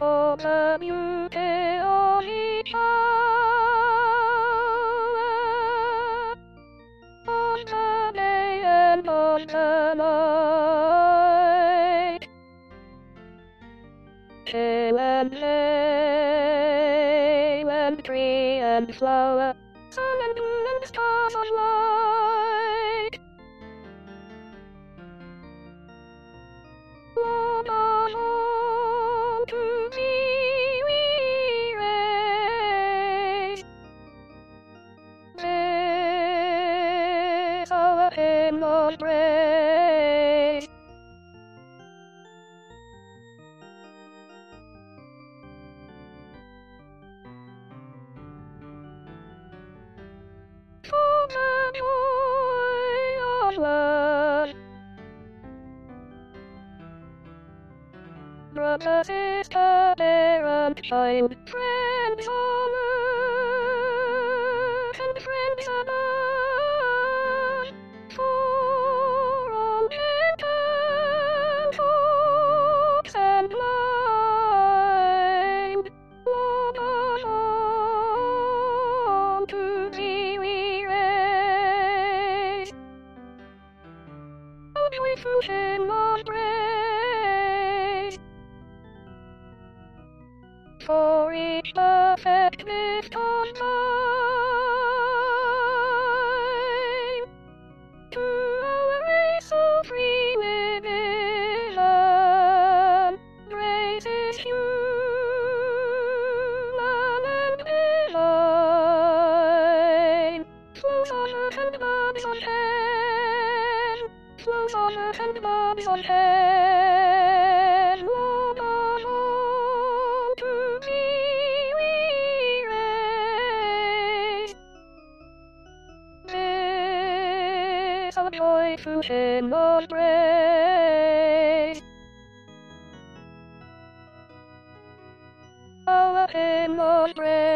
for the beauty of each hour, on the day and on the night, hill and lane and tree and flower, sun and moon and stars of light. Lord of all, to thee we raise. Raise our hymn of praise. For the joy of love, brother, sister, parent, child, friends on earth and friends above, for all mental thoughts and blind, Lord of all, to thee we raise our joyful hymn of praise. For each perfect gift of time, to our race of free women, grace is human and divine. Flows on earth and bodies on heaven, flows on earth and bodies on heaven, Lord of all, to thee we raise. Raise our joyful hymn of praise. Our hymn of praise.